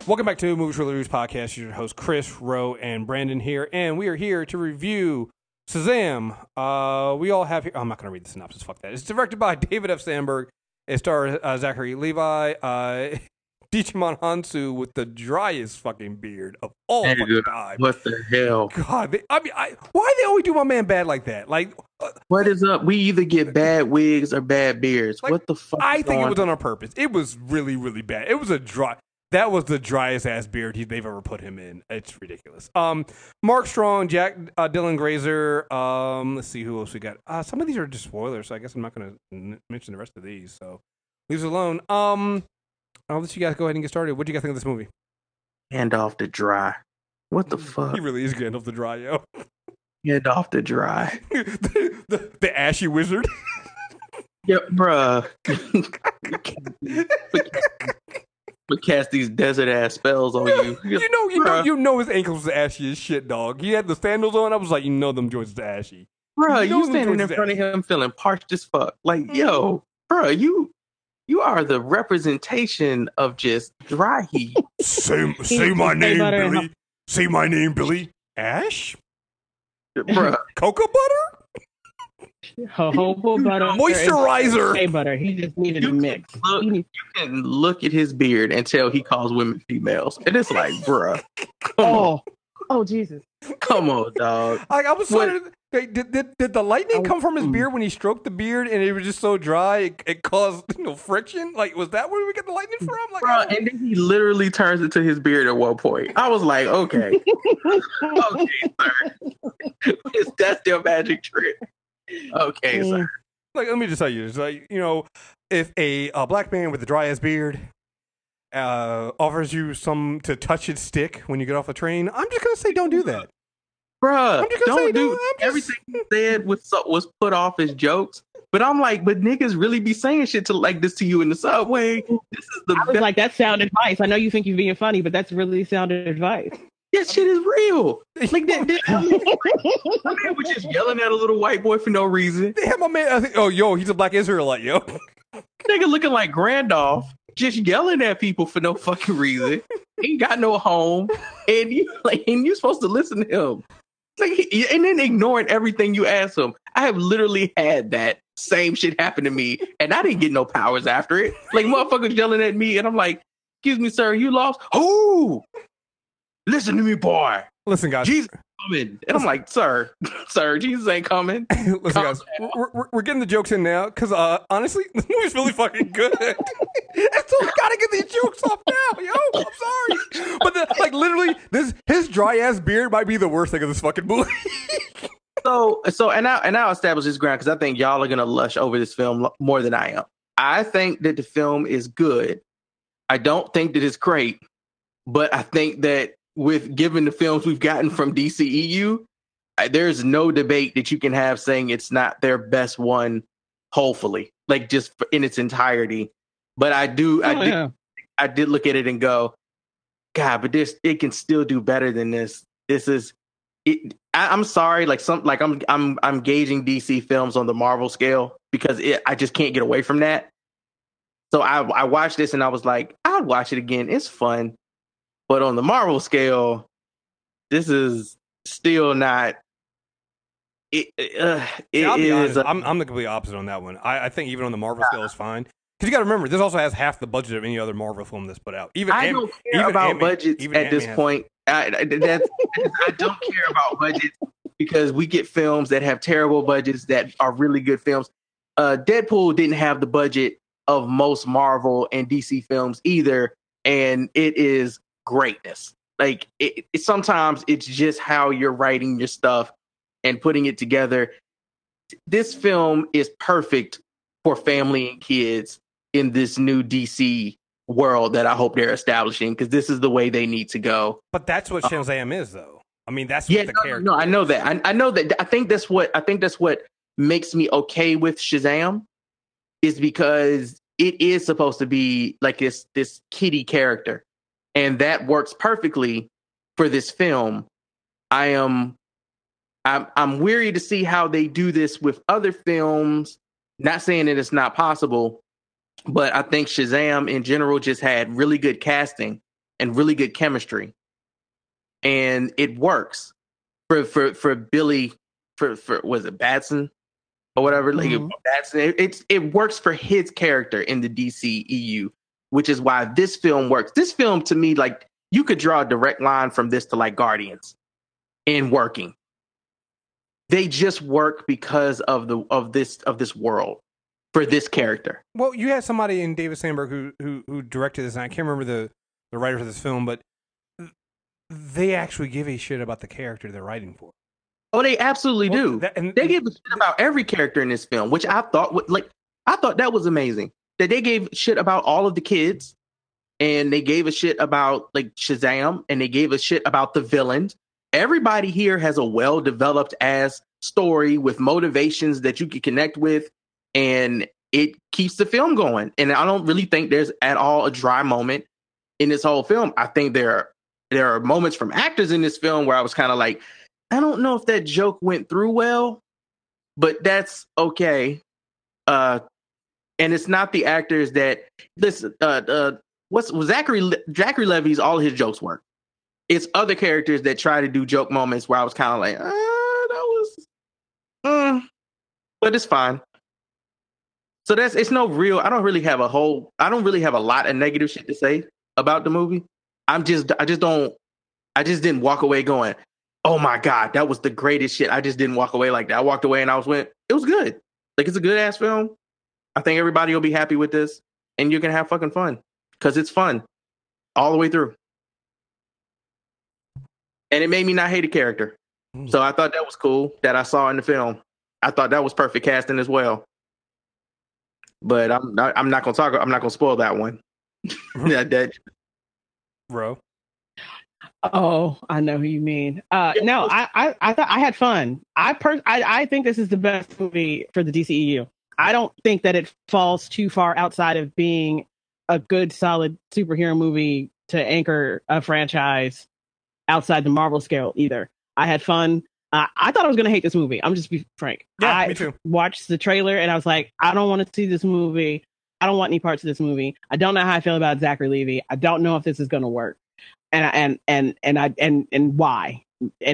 Welcome back to Movie Trailer Reviews Podcast. Your host Chris, Rowe, and Brandon here, and we are here to review Shazam. We all have here. I'm not going to read the synopsis. Fuck that. It's directed by David F. Sandberg. It stars Zachary Levi, Djimon Hounsou with the driest fucking beard of all fucking time. What the hell? God, why they always do my man bad like that? Like, what is up? We either get bad wigs or bad beards. Like, what the fuck? I think it was done on purpose. It was really, really bad. It was a dry. That was the driest ass beard they've ever put him in. It's ridiculous. Mark Strong, Jack Dylan Grazer. Let's see who else we got. Some of these are just spoilers, so I guess I'm not going to mention the rest of these. So leave it alone. I'll let you guys go ahead and get started. What do you guys think of this movie? Gandalf the Dry. What the fuck? He really is Gandalf the Dry, yo. Gandalf the Dry. the ashy wizard. Yeah, bruh. We cast these desert ass spells on you. You know his ankles was ashy as shit, dog. He had the sandals on. I was like, them joints is ashy. Bruh, you standing in front of him feeling parched as fuck. Like, yo, bruh, you are the representation of just dry heat. Say my name, Billy. Say my name, Billy. Ash? Bruh. Cocoa butter? Jojoba butter, moisturizer, shea butter. He just needed a mix. You can look at his beard and tell he calls women females, and it's like, bruh. Oh, Jesus! Come on, dog. Like, I was wondering, did the lightning come from his beard when he stroked the beard, and it was just so dry it caused friction? Like, was that where we get the lightning from? Like, bruh, and then he literally turns it to his beard at one point. I was like, okay, okay, sir, that's their magic trick. Okay, sir. Like, let me just tell you, it's like, if a black man with a dry ass beard offers you some to touch his stick when you get off a train, I'm just gonna say don't do that, bruh. Don't do everything he said was put off as jokes. But I'm like, but niggas really be saying shit to like this to you in the subway. This is the. I was like, that's sound advice. I know you think you're being funny, but that's really sound advice. That shit is real. Like that my man was just yelling at a little white boy for no reason. They had my man. He's a black Israelite, yo. Nigga looking like Randolph, just yelling at people for no fucking reason. Ain't got no home, and you're supposed to listen to him. And then ignoring everything you ask him. I have literally had that same shit happen to me, and I didn't get no powers after it. Like, motherfuckers yelling at me, and I'm like, "Excuse me, sir, you lost." Who? Listen to me, boy. Listen, guys. Jesus is coming. And I'm like, sir, Jesus ain't coming. Listen, guys. We're getting the jokes in now because, honestly, this movie's really fucking good. And so we gotta get these jokes off now, yo. I'm sorry. But, literally, his dry-ass beard might be the worst thing of this fucking movie. And I'll establish this ground because I think y'all are going to lush over this film more than I am. I think that the film is good. I don't think that it's great. But I think that given the films we've gotten from DCEU, there's no debate that you can have saying it's not their best one, hopefully, like just in its entirety. But I did look at it and go, God, but it can still do better than this. This is it. I'm sorry, I'm gauging DC films on the Marvel scale because I just can't get away from that. So I watched this and I was like, I'll watch it again. It's fun. But on the Marvel scale, this is still not. I'm the complete opposite on that one. I think even on the Marvel scale is fine because you got to remember this also has half the budget of any other Marvel film that's put out. I don't care about budgets at this point. I don't care about budgets because we get films that have terrible budgets that are really good films. Deadpool didn't have the budget of most Marvel and DC films either, and it is greatness. Like it sometimes it's just how you're writing your stuff and putting it together. This film is perfect for family and kids in this new DC world that I hope they're establishing because this is the way they need to go. But that's what Shazam is, though. I mean, that's what the character. No, I know that. I know that. I think that's what makes me okay with Shazam is because it is supposed to be like this kiddie character. And that works perfectly for this film. I'm weary to see how they do this with other films. Not saying that it's not possible, but I think Shazam in general just had really good casting and really good chemistry, and it works for Billy for was it Batson or whatever, like Batson. It works for his character in the DCEU, which is why this film works. This film, to me, like, you could draw a direct line from this to like Guardians in working. They just work because of this world for this character. Well, you had somebody in David Sandberg who directed this, and I can't remember the writer for this film, but they actually give a shit about the character they're writing for. Oh, they absolutely do. They gave a shit about every character in this film, which I thought that was amazing. That they gave shit about all of the kids, and they gave a shit about like Shazam, and they gave a shit about the villains. Everybody here has a well-developed ass story with motivations that you can connect with, and it keeps the film going. And I don't really think there's at all a dry moment in this whole film. I think there are moments from actors in this film where I was kind of like, I don't know if that joke went through well, but that's okay. And it's not the actors that listen. Zachary Levi's, all his jokes work. It's other characters that try to do joke moments where I was kind of like, that was, but it's fine. So it's no real. I don't really have a lot of negative shit to say about the movie. I just didn't walk away going, oh my God, that was the greatest shit. I just didn't walk away like that. I walked away and it was good. Like, it's a good ass film. I think everybody will be happy with this, and you're gonna have fucking fun because it's fun all the way through. And it made me not hate a character. So I thought that was cool that I saw in the film. I thought that was perfect casting as well. But I'm not gonna spoil that one. Bro. Oh, I know who you mean. No, I thought I had fun. I think this is the best movie for the DCEU. I don't think that it falls too far outside of being a good, solid superhero movie to anchor a franchise outside the Marvel scale either. I had fun. I thought I was going to hate this movie. I'm just be frank. Yeah, me too. Watched the trailer and I was like, I don't want to see this movie. I don't want any parts of this movie. I don't know how I feel about Zachary Levi. I don't know if this is going to work. And why?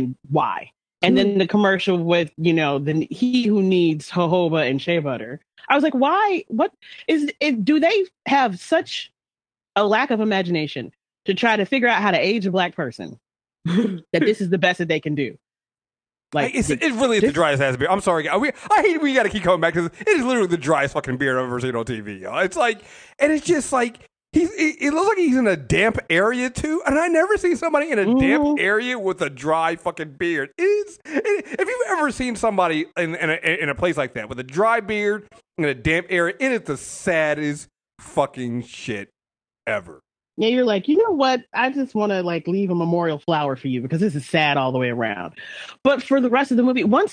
And then the commercial with, he who needs jojoba and shea butter. I was like, why? What is it? Do they have such a lack of imagination to try to figure out how to age a Black person that this is the best that they can do? Like, it really is the driest ass beer. I'm sorry, I hate we got to keep coming back to this. It is literally the driest fucking beer I've ever seen on TV. Yo. It's like, and it's just like it looks like he's in a damp area too. And I never seen somebody in a damp area with a dry fucking beard. If you've ever seen somebody in a place like that with a dry beard in a damp area, it is the saddest fucking shit ever. Yeah, you're like, you know what? I just want to like leave a memorial flower for you because this is sad all the way around. But for the rest of the movie, once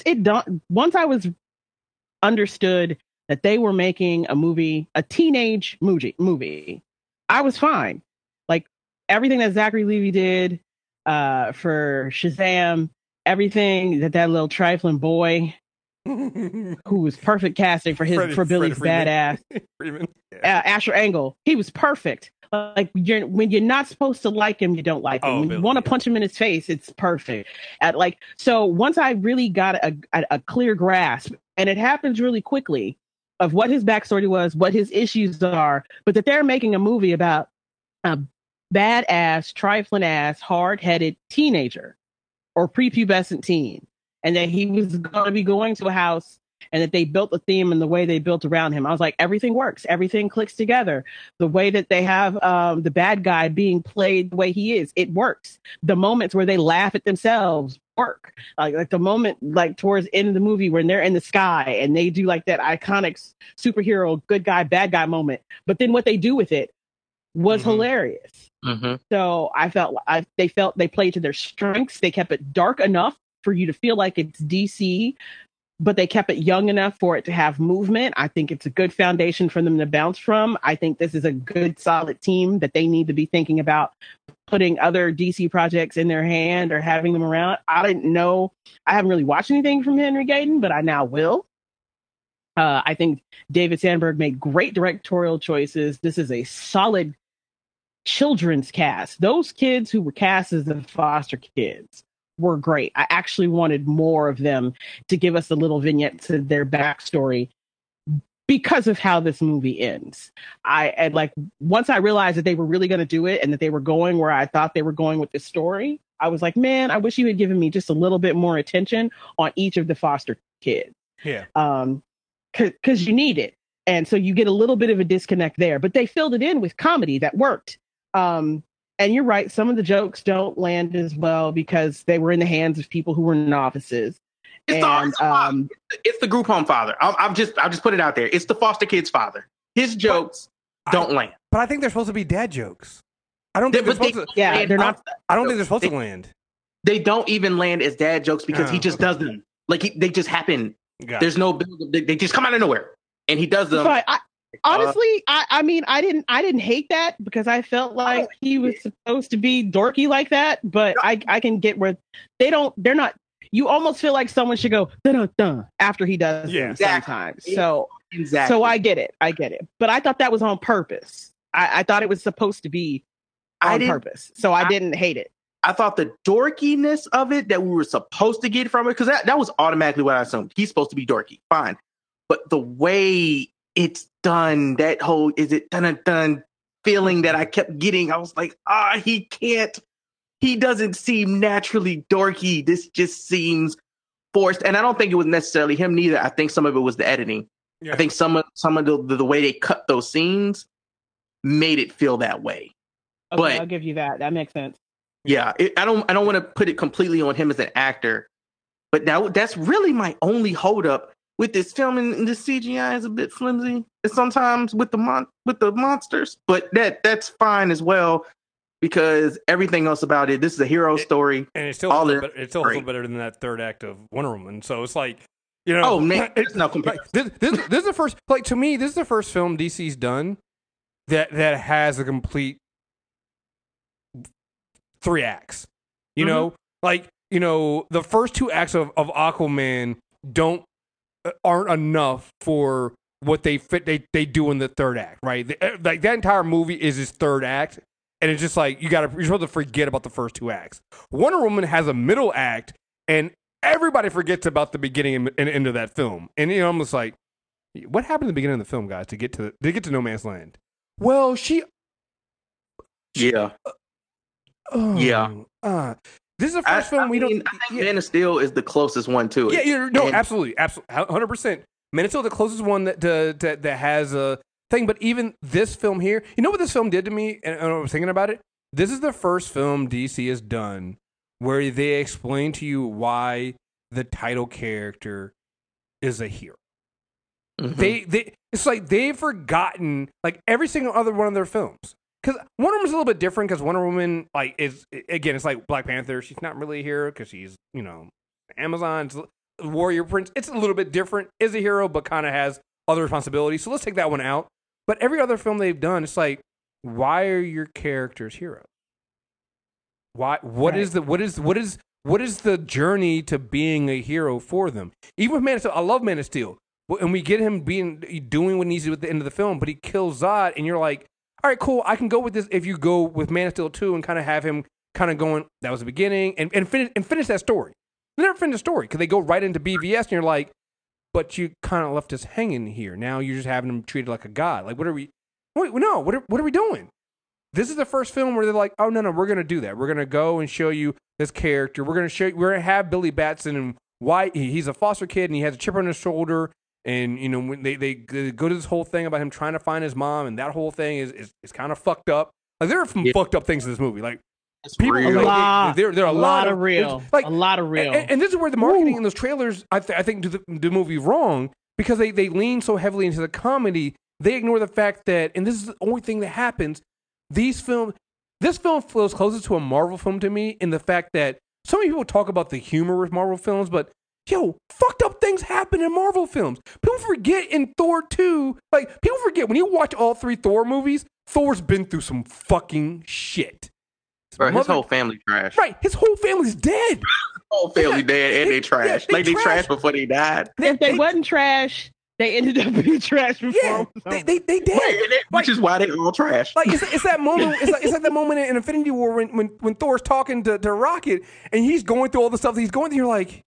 I was understood that they were making a teenage movie, I was fine. Like, everything that Zachary Levi did for Shazam, everything that little trifling boy who was perfect casting for Billy's badass, Asher Angel, he was perfect. Like, when you're not supposed to like him, you don't like him. When you want to punch him in his face, it's perfect. So once I really got a clear grasp, and it happens really quickly, of what his backstory was, what his issues are, but that they're making a movie about a badass, trifling ass, hard-headed teenager or prepubescent teen, and that he was going to be going to a house, and that they built the theme and the way they built around him. I was like, everything works. Everything clicks together. The way that they have the bad guy being played the way he is, it works. The moments where they laugh at themselves work. Like the moment, like towards the end of the movie when they're in the sky and they do like that iconic superhero, good guy, bad guy moment. But then what they do with it was hilarious. So I felt they played to their strengths. They kept it dark enough for you to feel like it's DC, but they kept it young enough for it to have movement. I think it's a good foundation for them to bounce from. I think this is a good, solid team that they need to be thinking about putting other DC projects in their hand or having them around. I didn't know. I haven't really watched anything from Henry Gayden, but I now will. I think David Sandberg made great directorial choices. This is a solid children's cast. Those kids who were cast as the foster kids were great. I actually wanted more of them to give us a little vignette to their backstory because of how this movie ends. Once I realized that they were really going to do it and that they were going where I thought they were going with this story, I was like, man, I wish you had given me just a little bit more attention on each of the foster kids. Yeah. Because you need it. And so you get a little bit of a disconnect there, but they filled it in with comedy that worked. And you're right, some of the jokes don't land as well because they were in the hands of people who were novices. It's the group home father. I'll just put it out there. It's the foster kid's father. His jokes don't land. But I think they're supposed to be dad jokes. I don't think they're supposed to. Yeah, they're not. I don't think they're supposed to land. They don't even land as dad jokes because he just does them. Like they just happen. There's no build. They just come out of nowhere, and he does them. But honestly, I mean, I didn't hate that because I felt like he was supposed to be dorky like that. But I can get where they're not. You almost feel like someone should go dun after he does them sometimes. So I get it. But I thought that was on purpose. I thought it was supposed to be on purpose. So I didn't hate it. I thought the dorkiness of it that we were supposed to get from it, because that was automatically what I assumed. He's supposed to be dorky. Fine. But the way it's done, that whole is it dun feeling that I kept getting, I was like, he doesn't seem naturally dorky. This just seems forced. And I don't think it was necessarily him neither. I think some of it was the editing. Yeah. I think some of the way they cut those scenes made it feel that way. Okay, but I'll give you that. That makes sense. Yeah, I don't want to put it completely on him as an actor, but that's really my only holdup with this film. And the CGI is a bit flimsy sometimes with the monsters, but that's fine as well because everything else about it. This is a hero story, and it's still a little better than that third act of Wonder Woman. So it's like, you know, oh man, it's no comparison. This is the first, like to me, this is the first film DC's done that has a complete 3 acts, you know, like, you know, the first 2 acts of Aquaman aren't enough for what they do in the third act, right? Like that entire movie is his third act, and it's just like you're supposed to forget about the first 2 acts. Wonder Woman has a middle act, and everybody forgets about the beginning and end of that film, and you know, I'm just like, what happened at the beginning of the film, guys, to get to No Man's Land? Well, this is the first film we don't. I think Man of Steel is the closest one to it. Yeah, absolutely, 100%. Man of Steel, the closest one that has a thing. But even this film here, you know what this film did to me? And I was thinking about it. This is the first film DC has done where they explain to you why the title character is a hero. Mm-hmm. It's like they've forgotten like every single other one of their films. Because Wonder Woman's a little bit different because Wonder Woman, like, it's like Black Panther. She's not really a hero because she's, you know, Amazon's warrior prince. It's a little bit different. Is a hero, but kind of has other responsibilities. So let's take that one out. But every other film they've done, it's like, why are your characters heroes? What is the journey to being a hero for them? Even with Man of Steel, I love Man of Steel, and we get him doing what he needs to do at the end of the film, but he kills Zod, and you're like, all right, cool. I can go with this if you go with Man of Steel 2 and kind of have him kind of going, that was the beginning, and finish that story. They never finish the story because they go right into BVS, and you're like, but you kind of left us hanging here. Now you're just having him treated like a god. Like, what are we doing? This is the first film where they're like, oh, no, we're going to do that. We're going to go and show you this character. We're going to have Billy Batson and why he's a foster kid and he has a chip on his shoulder. And, you know, when they go to this whole thing about him trying to find his mom, and that whole thing is kind of fucked up. Like, there are some fucked up things in this movie. Like, people, there are a lot of real. And this is where the marketing in those trailers, I think, do the movie wrong because they lean so heavily into the comedy. They ignore the fact that, and this is the only thing that happens, this film feels closer to a Marvel film to me in the fact that so many people talk about the humor with Marvel films, but yo, fucked up things happen in Marvel films. People forget in Thor 2, like, people forget when you watch all 3 Thor movies, Thor's been through some fucking shit. Bro, his whole family trash. Right, his whole family's dead. Whole family dead and they trash. They trash before they died. If they wasn't trash, they ended up being trash before. Yeah, it was over. they did. Which is why they all trash. Like it's that moment. It's like that moment in Infinity War when Thor's talking to Rocket and he's going through all the stuff that he's going through. You're like,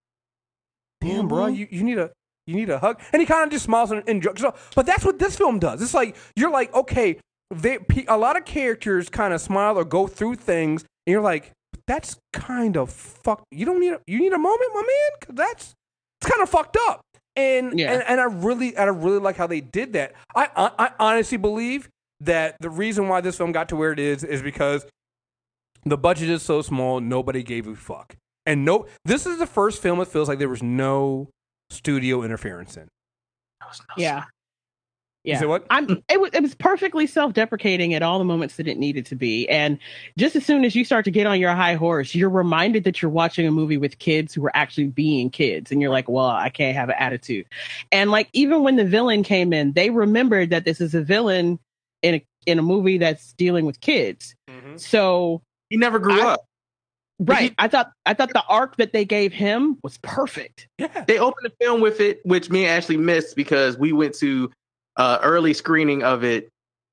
damn, bro, you need a hug. And he kind of just smiles and jokes. But that's what this film does. It's like you're like, okay, a lot of characters kind of smile or go through things, and you're like, that's kind of fucked. You need a moment, my man, because it's kind of fucked up. And I really like how they did that. I honestly believe that the reason why this film got to where it is because the budget is so small, nobody gave a fuck. And this is the first film it feels like there was no studio interference in. Yeah. You say what? It was perfectly self-deprecating at all the moments that it needed to be. And just as soon as you start to get on your high horse, you're reminded that you're watching a movie with kids who are actually being kids. And you're like, well, I can't have an attitude. And like, even when the villain came in, they remembered that this is a villain in a movie that's dealing with kids. Mm-hmm. So he never grew up. Right. I thought the arc that they gave him was perfect. Yeah. They opened the film with it, which me and Ashley missed because we went to early screening of it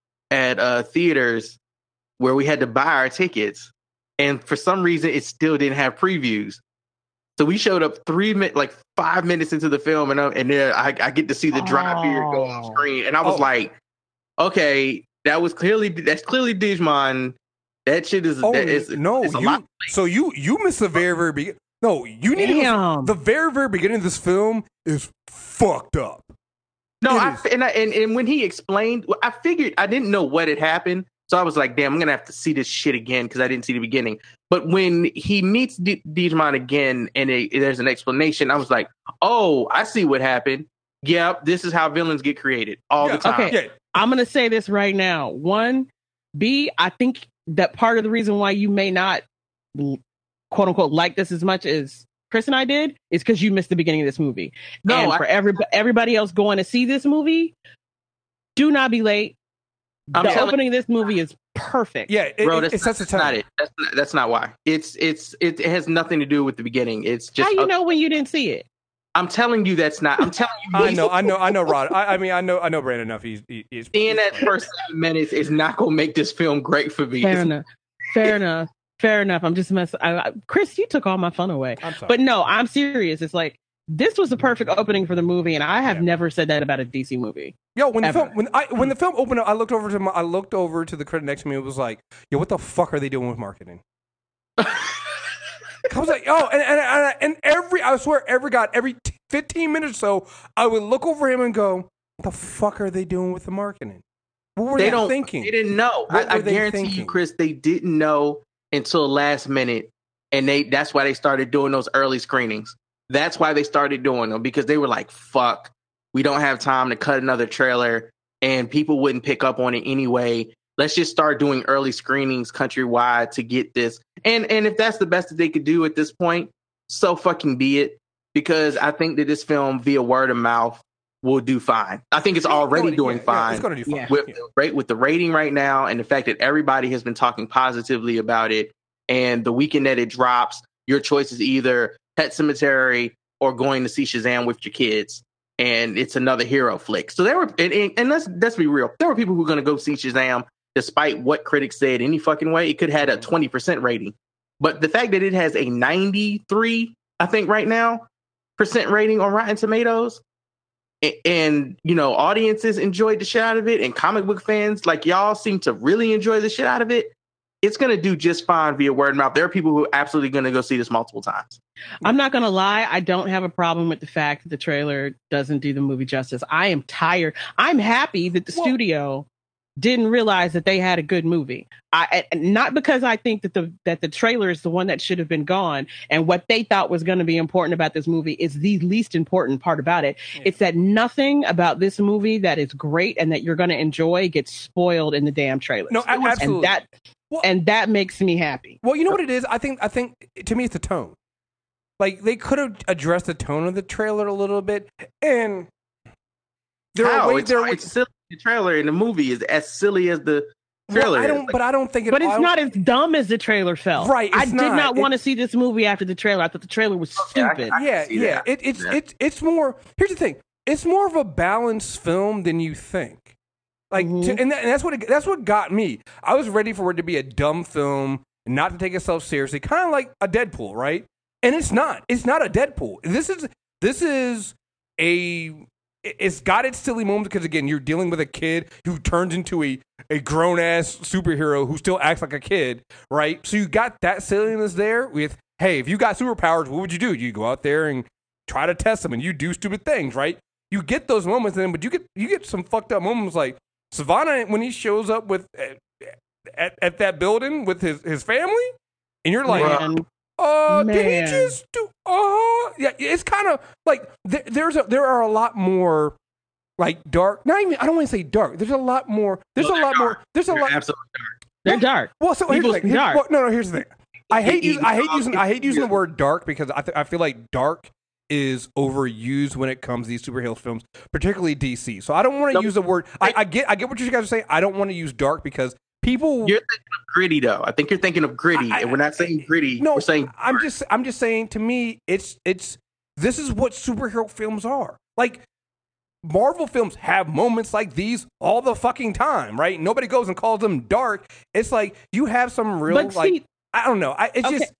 at theaters where we had to buy our tickets, and for some reason it still didn't have previews. So we showed up 5 minutes into the film, and then I get to see the dry beard go on screen, and I was like, okay, that's clearly Digimon. That shit is it's a lot. So you missed the very very beginning. No, you need to. The very very beginning of this film is fucked up. No, and when he explained, I figured I didn't know what had happened, so I was like, "Damn, I'm gonna have to see this shit again" because I didn't see the beginning. But when he meets Digimon again and there's an explanation, I was like, "Oh, I see what happened. Yep, this is how villains get created all the time." Okay, yeah. I'm gonna say this right now. I think that part of the reason why you may not, quote unquote, like this as much as Chris and I did is because you missed the beginning of this movie. No, for everybody else going to see this movie, do not be late. The opening of this movie is perfect. Yeah, that's not it. That's not why. It has nothing to do with the beginning. It's just how you know when you didn't see it. I'm telling you that's not. I'm telling you. I know, Rod. I mean, I know Brandon enough. He's seeing that first 7 minutes is not going to make this film great for me. Fair enough. I'm just messing. Chris, you took all my fun away. I'm sorry. But no, I'm serious. It's like this was the perfect opening for the movie, and I have never said that about a DC movie. Yo, when the film opened up, I looked over to the critic next to me. It was like, yo, what the fuck are they doing with marketing? I was like, oh, and I swear, every 15 minutes or so, I would look over him and go, what the fuck are they doing with the marketing? What were they thinking? They didn't know. I guarantee you, Chris, they didn't know until last minute, and that's why they started doing those early screenings. That's why they started doing them, because they were like, fuck, we don't have time to cut another trailer, and people wouldn't pick up on it anyway. Let's just start doing early screenings countrywide to get this. And if that's the best that they could do at this point, so fucking be it. Because I think that this film, via word of mouth, will do fine. I think it's already doing fine. It's going to do fine. With the rating right now, and the fact that everybody has been talking positively about it, and the weekend that it drops, your choice is either Pet Sematary or going to see Shazam with your kids. And it's another hero flick. So and let's be real. There were people who are going to go see Shazam despite what critics said any fucking way. It could have had a 20% rating. But the fact that it has a 93, I think right now, % rating on Rotten Tomatoes, and audiences enjoyed the shit out of it, and comic book fans like y'all seem to really enjoy the shit out of it, it's going to do just fine via word of mouth. There are people who are absolutely going to go see this multiple times. I'm not going to lie. I don't have a problem with the fact that the trailer doesn't do the movie justice. I am tired. I'm happy that the studio didn't realize that they had a good movie. Not because I think that the trailer is the one that should have been gone, and what they thought was going to be important about this movie is the least important part about it. Yeah. It's that nothing about this movie that is great and that you're going to enjoy gets spoiled in the damn trailer. No, absolutely. And that makes me happy. Well, you know what it is? I think to me it's the tone. Like, they could have addressed the tone of the trailer a little bit, and it's silly. The trailer in the movie is as silly as the trailer. I don't think it. But it's not as dumb as the trailer felt. Right. I did not want to see this movie after the trailer. I thought the trailer was stupid. Yeah. It's more. Here's the thing. it's more of a balanced film than you think. Like, and that's what got me. I was ready for it to be a dumb film, and not to take itself seriously, kind of like a Deadpool, right? And it's not. It's not a Deadpool. It's got its silly moments because, again, you're dealing with a kid who turns into a grown-ass superhero who still acts like a kid, right? So you got that silliness there with, hey, if you got superpowers, what would you do? You go out there and try to test them, and you do stupid things, right? You get those moments, but you get some fucked up moments like Savannah when he shows up with at that building with his family, and you're like, did he just do? Yeah, it's kind of like there are a lot more like dark. Not even I don't want to say dark. There's a lot more. There's a lot more. There's a lot. Absolutely dark. They're dark. Well, so here's the thing. Here's the thing. I hate using the word dark because I feel like dark is overused when it comes to these superhero films, particularly DC. So I don't want to use the word. I get what you guys are saying. I don't want to use dark because people. You're thinking of gritty though. I think you're thinking of gritty, and we're not saying gritty. No, we're saying dark. I'm just saying. To me, it's this is what superhero films are. Like Marvel films have moments like these all the fucking time, right? Nobody goes and calls them dark. It's like you have some real I don't know. Just.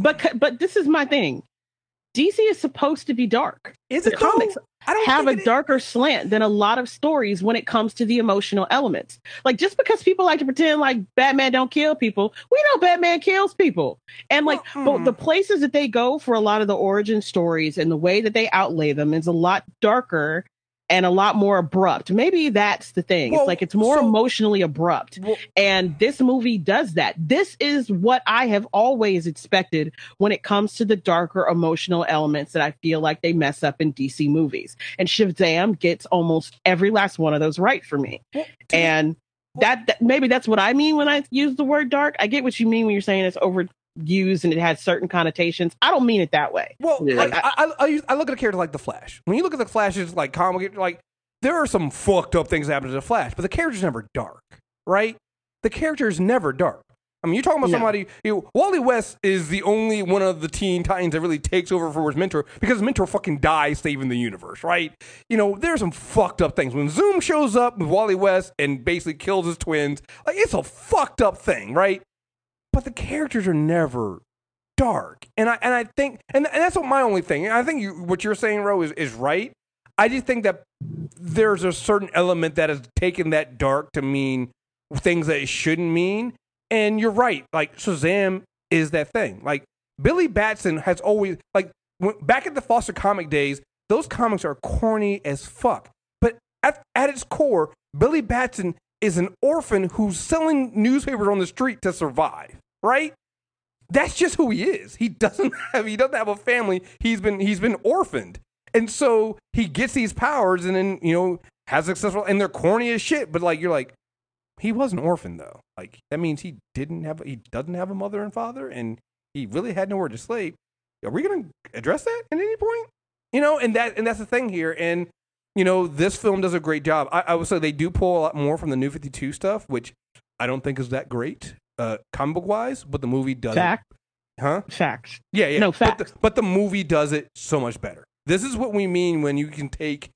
But this is my thing. DC is supposed to be dark. Is the it comics have a it darker slant than a lot of stories when it comes to the emotional elements. Like just because people like to pretend like Batman don't kill people, we know Batman kills people. And like but the places that they go for a lot of the origin stories and the way that they outlay them is a lot darker and a lot more abrupt. Maybe that's the thing. It's like it's more emotionally abrupt. And this movie does that. This is what I have always expected when it comes to the darker emotional elements that I feel like they mess up in DC movies. And Shazam gets almost every last one of those right for me. And that maybe that's what I mean when I use the word dark. I get what you mean when you're saying it's overused and it has certain connotations. I don't mean it that way. Well, like, I look at a character like the Flash. When you look at the Flash's like comic, like there are some fucked up things that happen to the Flash, but the character's never dark, right? The character is never dark. I mean, you're talking about somebody. Wally West is the only one of the Teen Titans that really takes over for his mentor because his mentor fucking dies saving the universe, right? You know, there's some fucked up things when Zoom shows up with Wally West and basically kills his twins. Like it's a fucked up thing, right? But the characters are never dark, and I think, and that's what my only thing. And I think what you're saying, Ro, is right. I just think that there's a certain element that has taken that dark to mean things that it shouldn't mean. And you're right. Like Shazam is that thing. Like Billy Batson has always back at the Foster comic days. Those comics are corny as fuck. But at its core, Billy Batson is an orphan who's selling newspapers on the street to survive, right? That's just who he is. He doesn't have a family. He's been orphaned. And so he gets these powers and then, has successful, and they're corny as shit, but you're like, he was an orphan though. Like that means he doesn't have a mother and father and he really had nowhere to sleep. Are we going to address that at any point? And that's the thing here. And this film does a great job. I would say they do pull a lot more from the New 52 stuff, which I don't think is that great, comic book wise, but the movie does Fact. it. Huh? Facts. Yeah. No, facts. But the movie does it so much better. This is what we mean when you can take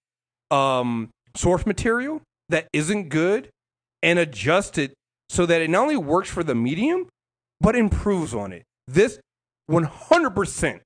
source material that isn't good and adjust it so that it not only works for the medium, but improves on it. This 100%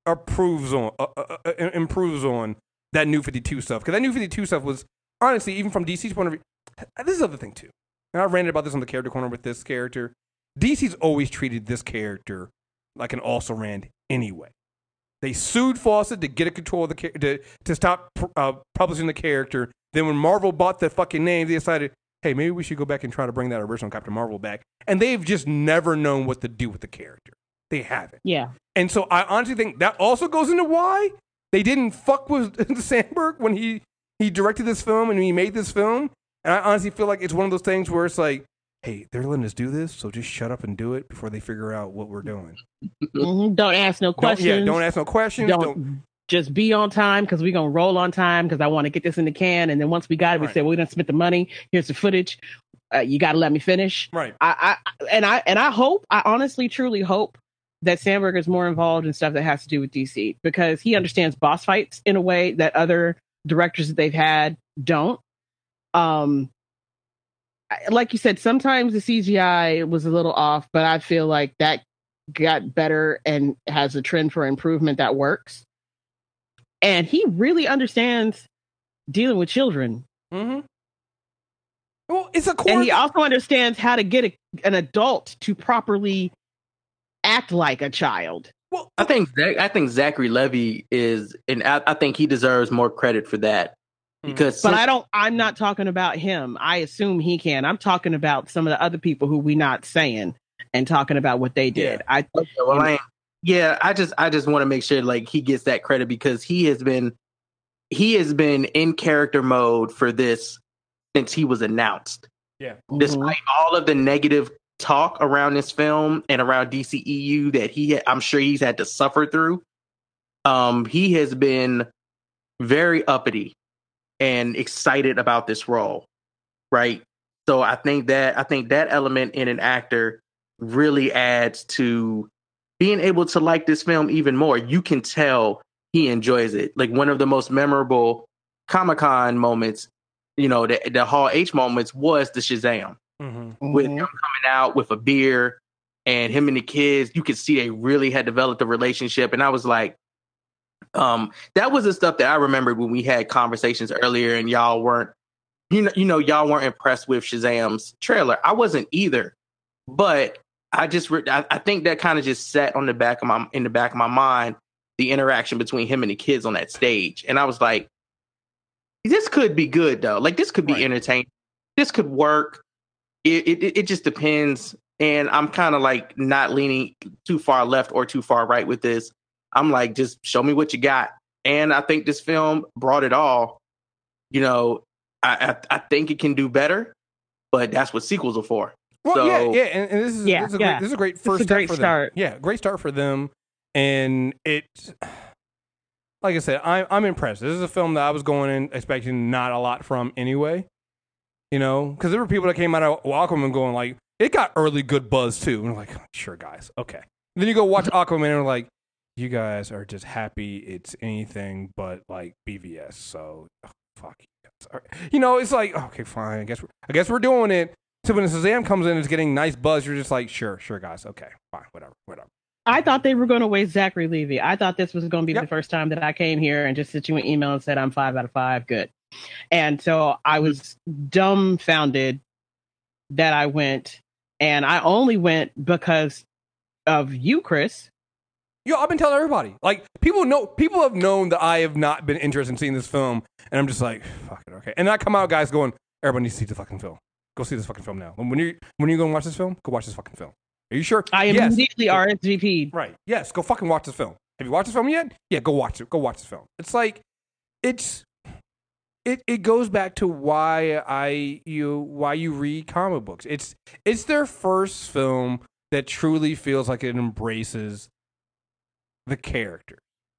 improves on that New 52 stuff. Because that New 52 stuff was, honestly, even from DC's point of view, this is the other thing too. And I ranted about this on the Character Corner with this character. DC's always treated this character like an also-ran anyway. They sued Fawcett to get a control of the to stop publishing the character. Then when Marvel bought the fucking name, they decided, hey, maybe we should go back and try to bring that original Captain Marvel back. And they've just never known what to do with the character. They haven't. Yeah. And so I honestly think that also goes into why they didn't fuck with Sandberg when he directed this film and he made this film. And I honestly feel like it's one of those things where it's like, hey, they're letting us do this, so just shut up and do it before they figure out what we're doing. Mm-hmm. Don't ask no questions. Don't ask no questions. Don't just be on time because we're going to roll on time because I want to get this in the can. And then once we got it, we say, well, we done spent the money. Here's the footage. You got to let me finish. Right. I honestly, truly hope that Sandberg is more involved in stuff that has to do with DC because he understands boss fights in a way that other directors that they've had don't. Like you said, sometimes the CGI was a little off, but I feel like that got better and has a trend for improvement that works. And he really understands dealing with children. Mm-hmm. Well, it's a and he also understands how to get an adult to properly act like a child. Well, I think Zachary Levi is, and I think he deserves more credit for that. Because, but I'm not talking about him. I assume he can. I'm talking about some of the other people who we not saying and talking about what they did. Yeah. I just want to make sure like he gets that credit because he has been in character mode for this since he was announced. Yeah. Despite all of the negative talk around this film and around DCEU that I'm sure he's had to suffer through, he has been very uppity and excited about this role, right? So I think that element in an actor really adds to being able to like this film even more. You can tell he enjoys it. Like one of the most memorable Comic-Con moments, the Hall H moments was the Shazam. Mm-hmm. With him coming out with a beer and him and the kids. You could see they really had developed a relationship. And I was like, that was the stuff that I remembered when we had conversations earlier and y'all weren't, y'all weren't impressed with Shazam's trailer. I wasn't either, but I think that kind of just sat in the back of my mind, the interaction between him and the kids on that stage. And I was like, this could be good though. Like this could be entertaining. This could work. It just depends. And I'm kind of like not leaning too far left or too far right with this. I'm like, just show me what you got. And I think this film brought it all. I think it can do better, but that's what sequels are for. Well, so, yeah, and this is a great first step for start. them. Yeah, great start for them. And it's, like I said, I'm impressed. This is a film that I was going in expecting not a lot from anyway. Because there were people that came out of Aquaman going like, it got early good buzz too. And I'm like, sure, guys, okay. And then you go watch Aquaman and we're like, you guys are just happy it's anything but like BVS. So fuck you guys. It's like, okay, fine. I guess we're doing it. So when Shazam comes in, it's getting nice buzz. You're just like, sure, guys, okay, fine, whatever. I thought they were going to waste Zachary Levi. I thought this was going to be the first time that I came here and just sent you an email and said I'm 5 out of 5, good. And so I was dumbfounded that I went, and I only went because of you, Chris. Yo, I've been telling everybody. Like, people have known that I have not been interested in seeing this film, and I'm just like, fuck it, okay. And I come out, guys, going, everybody needs to see the fucking film. Go see this fucking film now. When you going to watch this film, go watch this fucking film. Are you sure? I immediately RSVP'd. Right. Yes, go fucking watch this film. Have you watched this film yet? Yeah, go watch it. Go watch this film. It's like, it goes back to why you read comic books. It's their first film that truly feels like it embraces the character.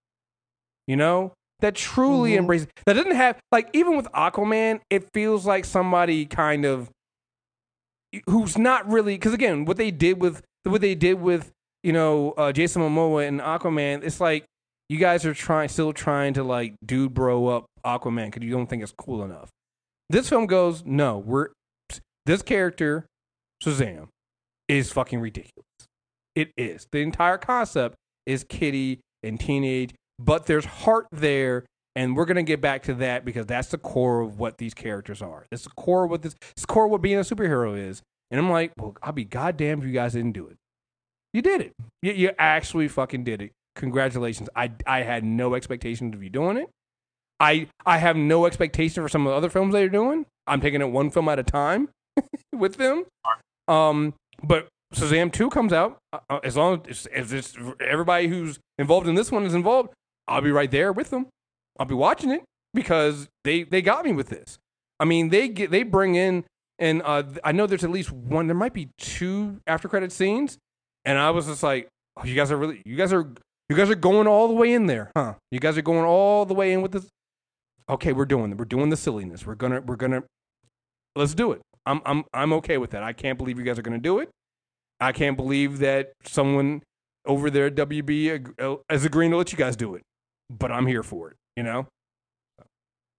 That truly embraces. That doesn't have, like, even with Aquaman, it feels like somebody kind of who's not really, because again, what they did with Jason Momoa and Aquaman, it's like you guys are still trying to like dude bro up Aquaman because you don't think it's cool enough. This film goes, no, this character Shazam is fucking ridiculous. It is. The entire concept is kiddie and teenage, but there's heart there. And we're going to get back to that because that's the core of what these characters are. It's the core of what it's the core of what being a superhero is. And I'm like, well, I'll be goddamn if you guys didn't do it. You did it. You actually fucking did it. Congratulations. I had no expectations of you doing it. I have no expectation for some of the other films they're doing. I'm taking it one film at a time with them. But Shazam 2 comes out. As long as it's everybody who's involved in this one is involved, I'll be right there with them. I'll be watching it because they got me with this. I mean, they bring in, and I know there's at least one. There might be 2 after credit scenes, and I was just like, oh, you guys are going all the way in there, huh? You guys are going all the way in with this. Okay, we're doing the silliness. We're gonna let's do it. I'm okay with that. I can't believe you guys are gonna do it. I can't believe that someone over there at WB is agreeing to let you guys do it. But I'm here for it.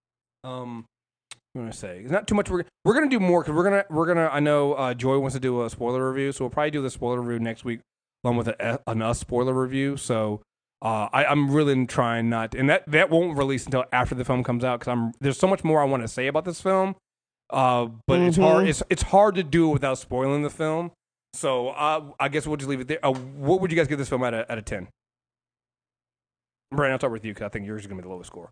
I'm gonna say it's not too much. We're gonna do more because we're gonna. I know Joy wants to do a spoiler review, so we'll probably do the spoiler review next week along with an us spoiler review. So I'm really trying not to, and that won't release until after the film comes out because there's so much more I want to say about this film. But it's hard. It's hard to do it without spoiling the film. So I guess we'll just leave it there. What would you guys give this film out of 10? Brandon, I'll start with you because I think yours is gonna be the lowest score.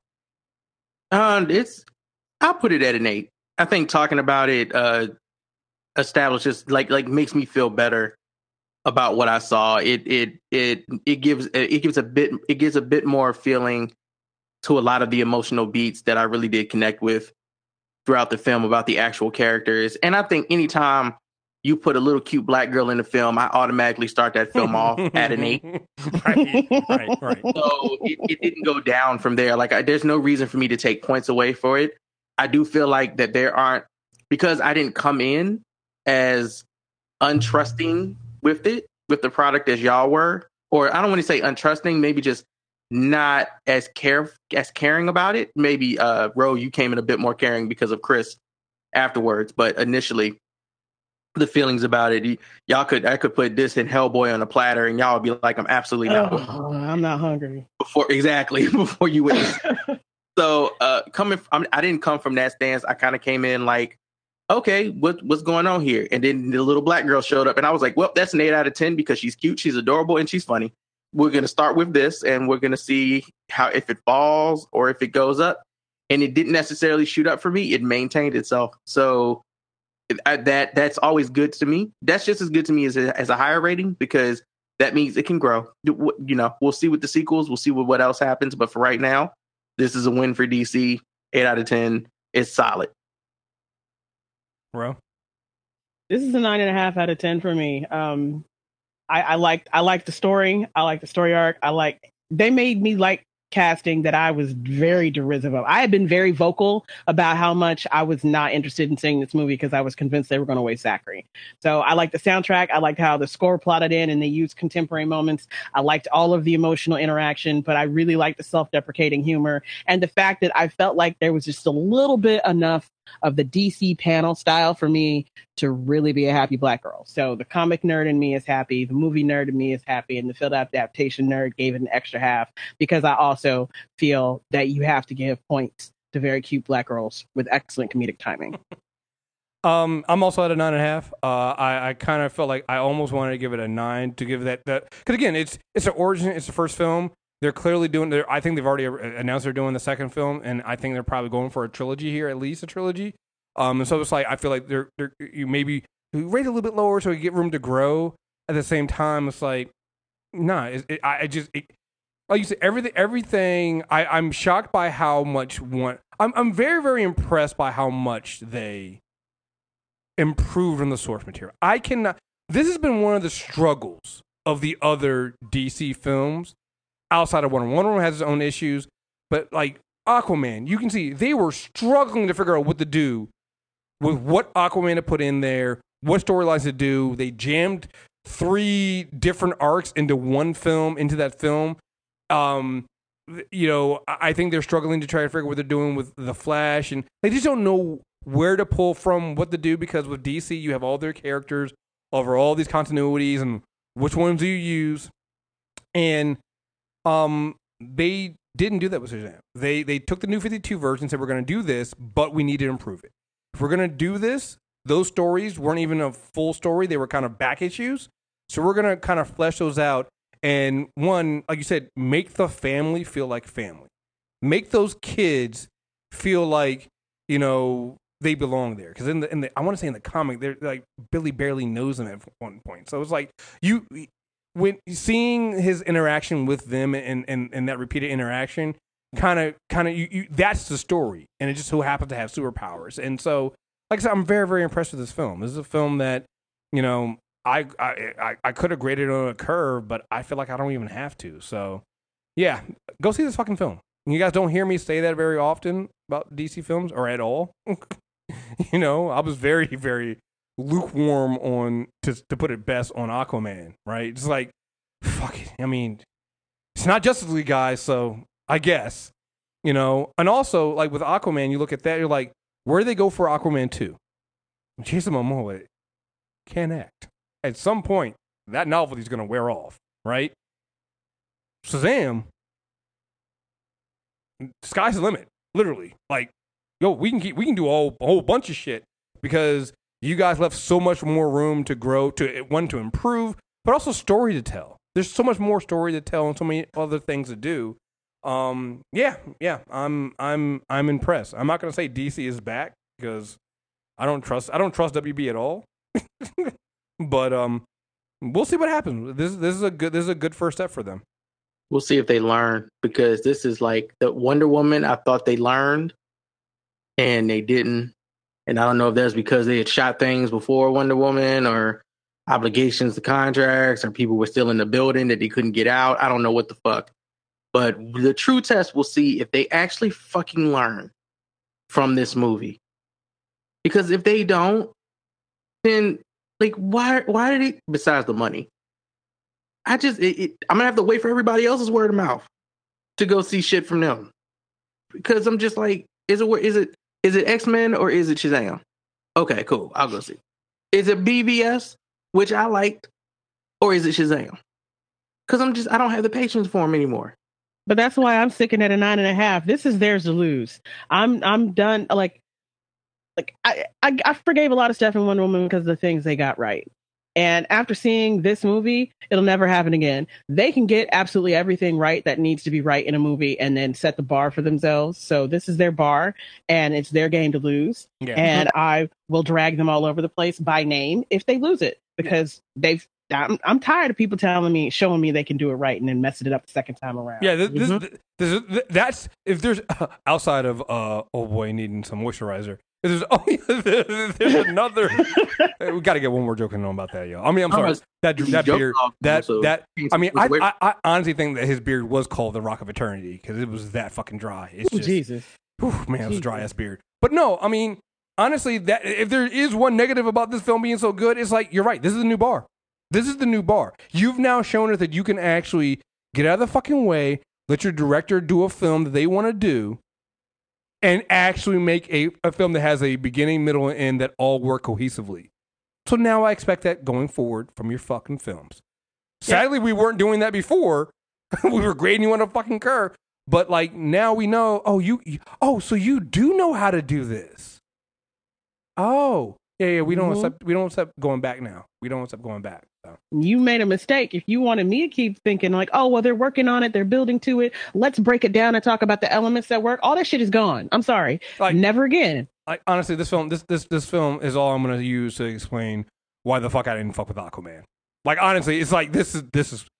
I'll put it at an 8. I think talking about it establishes like makes me feel better about what I saw. It gives a bit more feeling to a lot of the emotional beats that I really did connect with throughout the film about the actual characters. And I think anytime you put a little cute black girl in the film, I automatically start that film off at an 8. Right. So it didn't go down from there. There's no reason for me to take points away for it. I do feel like that there aren't, because I didn't come in as untrusting with the product as y'all were, or I don't want to say untrusting, maybe just not as caring about it. Maybe Ro, you came in a bit more caring because of Chris afterwards, but initially the feelings about it, I could put this in Hellboy on a platter and y'all would be like, I'm absolutely not. I'm not hungry. Before you would. So I didn't come from that stance. I kind of came in like, okay, what's going on here? And then the little black girl showed up and I was like, well, that's an 8 out of 10 because she's cute, she's adorable, and she's funny. We're going to start with this and we're going to see if it falls or if it goes up. And it didn't necessarily shoot up for me. It maintained itself. So that's always good to me. That's just as good to me as a higher rating because that means it can grow. We'll see with the sequels. We'll see what else happens. But for right now, this is a win for DC. 8 out of 10. It's solid. Bro, this is a 9.5 out of 10 for me. I like the story. I like the story arc. They made me like casting that I was very derisive of. I had been very vocal about how much I was not interested in seeing this movie because I was convinced they were going to waste Zachary. So I liked the soundtrack. I liked how the score plotted in and they used contemporary moments. I liked all of the emotional interaction, but I really liked the self-deprecating humor and the fact that I felt like there was just a little bit enough of the DC panel style for me to really be a happy black girl. So the comic nerd in me is happy, the movie nerd in me is happy, and the film adaptation nerd gave it an extra half because I also feel that you have to give points to very cute black girls with excellent comedic timing. I'm also at a 9.5. I kind of felt like I almost wanted to give it a 9 to give that because again, it's an origin, it's the first film. They're clearly doing. I think they've already announced they're doing the second film, and I think they're probably going for a trilogy here, at least a trilogy. And so it's like I feel like you maybe rate a little bit lower so you get room to grow. At the same time, it's like like you said, everything. I'm shocked by how much I'm very very impressed by how much they improved on the source material. I cannot. This has been one of the struggles of the other DC films. Outside of Wonder Woman has its own issues, but like Aquaman, you can see they were struggling to figure out what to do with what Aquaman to put in there, what storylines to do. They jammed 3 different arcs into that film. I think they're struggling to try to figure out what they're doing with the Flash, and they just don't know where to pull from, what to do, because with DC you have all their characters over all these continuities, and which ones do you use, and they didn't do that with Shazam. They took the New 52 version and said, we're going to do this, but we need to improve it. If we're going to do this, those stories weren't even a full story. They were kind of back issues. So we're going to kind of flesh those out. And one, like you said, make the family feel like family. Make those kids feel like, they belong there. Because I want to say in the comic, they're like Billy barely knows them at one point. So it's like when seeing his interaction with them and that repeated interaction, kind of, that's the story, and it just so happens to have superpowers. And so, like I said, I'm very, very impressed with this film. This is a film that, I could have graded on a curve, but I feel like I don't even have to. So, yeah, go see this fucking film. You guys don't hear me say that very often about DC films or at all. I was very, very lukewarm on, to put it best, on Aquaman, right? It's like, fuck it. I mean, it's not Justice League, guys, so I guess. You know, and also like with Aquaman, you look at that, you're like, where do they go for Aquaman 2? Jason Momoa can't act. At some point, that novelty is going to wear off, right? Shazam, sky's the limit, literally. Like, yo, we can do a whole bunch of shit because you guys left so much more room to grow, to improve, but also story to tell. There's so much more story to tell and so many other things to do. Yeah, I'm impressed. I'm not gonna say DC is back because I don't trust WB at all. But we'll see what happens. This is a good first step for them. We'll see if they learn, because this is like the Wonder Woman. I thought they learned, and they didn't. And I don't know if that's because they had shot things before Wonder Woman, or obligations to contracts, or people were still in the building that they couldn't get out. I don't know what the fuck. But the true test, we'll see if they actually fucking learn from this movie. Because if they don't, then like why did it, besides the money? I'm gonna have to wait for everybody else's word of mouth to go see shit from them. Because I'm just like, is it X-Men or is it Shazam? Okay, cool. I'll go see. Is it BVS, which I liked, or is it Shazam? Because I don't have the patience for him anymore. But that's why I'm sticking at a 9.5. This is theirs to lose. I'm done. Like I forgave a lot of stuff in Wonder Woman because of the things they got right. And after seeing this movie, it'll never happen again. They can get absolutely everything right that needs to be right in a movie and then set the bar for themselves. So this is their bar and it's their game to lose. Yeah. And I will drag them all over the place by name if they lose it, because I'm tired of people showing me they can do it right and then messing it up the second time around. Yeah, that's if there's outside of oh boy needing some moisturizer. There's another. We got to get one more joke in on about that, yo. I mean, I'm sorry. That beard. I mean, I honestly think that his beard was called the Rock of Eternity because it was that fucking dry. It's just, Jesus. Man, it was a dry ass beard. But no, I mean, honestly, that if there is one negative about this film being so good, it's like you're right. This is the new bar. This is the new bar. You've now shown us that you can actually get out of the fucking way, let your director do a film that they want to do, and actually make a film that has a beginning, middle, and end that all work cohesively. So now I expect that going forward from your fucking films. Sadly, we weren't doing that before. We were grading you on a fucking curve. But like now we know, so you do know how to do this. Oh. Yeah, we don't accept going back now. We don't accept going back. So. You made a mistake. If you wanted me to keep thinking like, oh, well, they're working on it, they're building to it, let's break it down and talk about the elements that work. All that shit is gone. I'm sorry. Like, never again. Like honestly, this film is all I'm gonna use to explain why the fuck I didn't fuck with Aquaman. Like honestly, it's like this is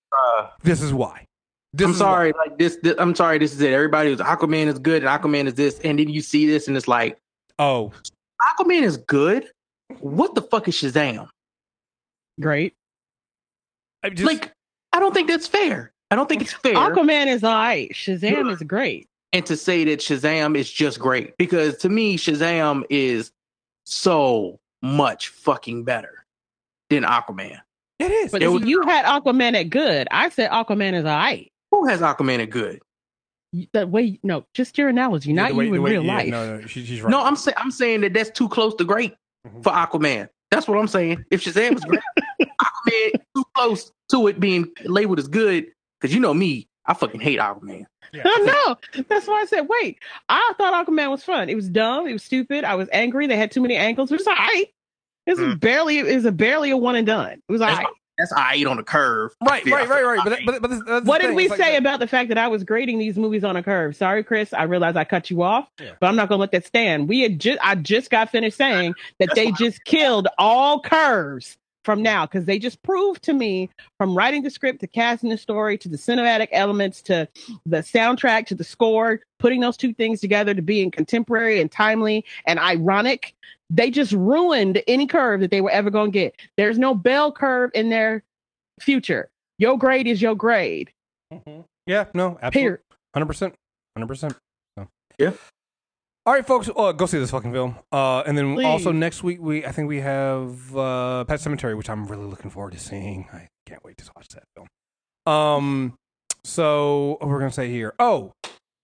why. I'm sorry, like this. I'm sorry, this is it. Everybody was Aquaman is good and Aquaman is this, and then you see this and it's like, oh, Aquaman is good. What the fuck is Shazam? Great. I don't think that's fair. I don't think it's fair. Aquaman is all right. Shazam is great. And to say that Shazam is just great, because to me, Shazam is so much fucking better than Aquaman. It is. But you had Aquaman at good. I said Aquaman is all right. Who has Aquaman at good? The way, no, just your analogy, not you in real life. No, she's right. No, I'm saying that's too close to great for Aquaman. That's what I'm saying. If Shazam was great, Aquaman too close to it being labeled as good. Because you know me, I fucking hate Aquaman. Yeah. No, that's why I said, wait. I thought Aquaman was fun. It was dumb. It was stupid. I was angry. They had too many angles. It was all right. It was barely a one and done. It was all right. That's all right on the curve. Right. But what did we say about the fact that I was grading these movies on a curve? Sorry, Chris. I realize I cut you off, but I'm not going to let that stand. I just got finished saying that they just killed all curves from now, because they just proved to me, from writing the script to casting the story to the cinematic elements to the soundtrack to the score, putting those two things together to being contemporary and timely and ironic, they just ruined any curve that they were ever going to get. There's no bell curve in their future. Your grade is your grade. Mm-hmm. Yeah, no, absolutely. 100%. So. Yeah. All right, folks, go see this fucking film. And then Please. Also next week, I think we have Pet Sematary, which I'm really looking forward to seeing. I can't wait to watch that film. So what we're going to say here. Oh,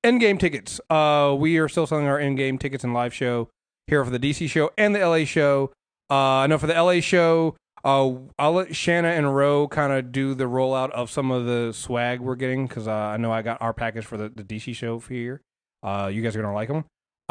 Endgame tickets. We are still selling our Endgame tickets and live show here for the DC show and the LA show. I know for the LA show, I'll let Shanna and Ro kind of do the rollout of some of the swag we're getting because I know I got our package for the DC show for here. You guys are gonna like them.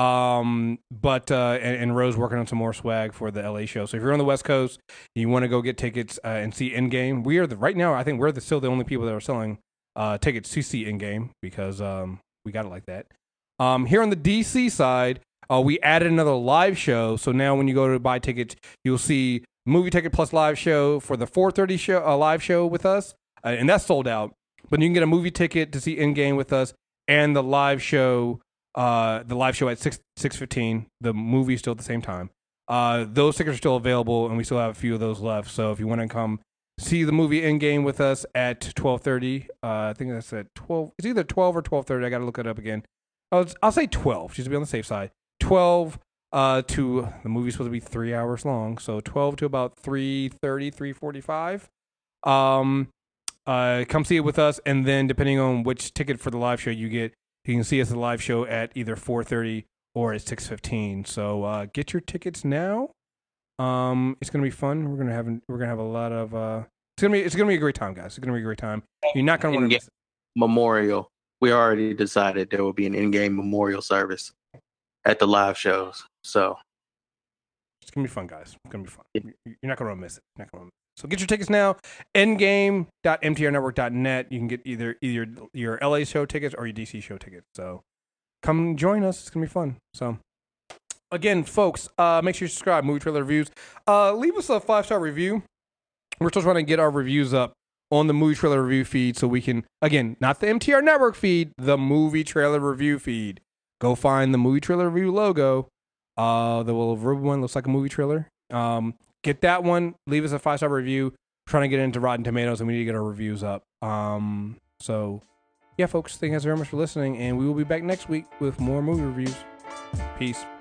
And Ro's working on some more swag for the LA show. So if you're on the West Coast, you want to go get tickets and see Endgame. We are right now. I think we're still the only people that are selling tickets to see Endgame because we got it like that. Here on the DC side, we added another live show. So now when you go to buy tickets, you'll see movie ticket plus live show for the 4:30 show, live show with us, and that's sold out. But you can get a movie ticket to see Endgame with us and the live show. The live show at 6:15. The movie's still at the same time. Those tickets are still available, and we still have a few of those left. So if you want to come see the movie Endgame with us at 12:30, I think that's at 12. It's either 12 or 12:30. I got to look it up again. I'll say 12, just to be on the safe side. 12 to the movie's supposed to be 3 hours long, so 12 to about 3:30, 3:45. Come see it with us, and then depending on which ticket for the live show you get, you can see us at the live show at either 4:30 or at 6:15. So get your tickets now. It's gonna be fun. We're gonna have a lot of. It's gonna be a great time, guys. It's gonna be a great time. You're not gonna want to miss it. Memorial. We already decided there will be an in-game memorial service at the live shows. So it's gonna be fun, guys. It's gonna be fun. You're not gonna miss it. So get your tickets now. Endgame.mtrnetwork.net. You can get either your LA show tickets or your DC show tickets. So come join us. It's gonna be fun. So again, folks, make sure you subscribe. Movie Trailer Reviews. Leave us a 5-star review. We're still trying to get our reviews up on the Movie Trailer Review feed so we can, again, not the MTR Network feed, the Movie Trailer Review feed. Go find the Movie Trailer Review logo. The little rubber one looks like a movie trailer. Get that one. Leave us a 5-star review. Trying to get into Rotten Tomatoes, and we need to get our reviews up. So, yeah, folks, thank you guys very much for listening, and we will be back next week with more movie reviews. Peace.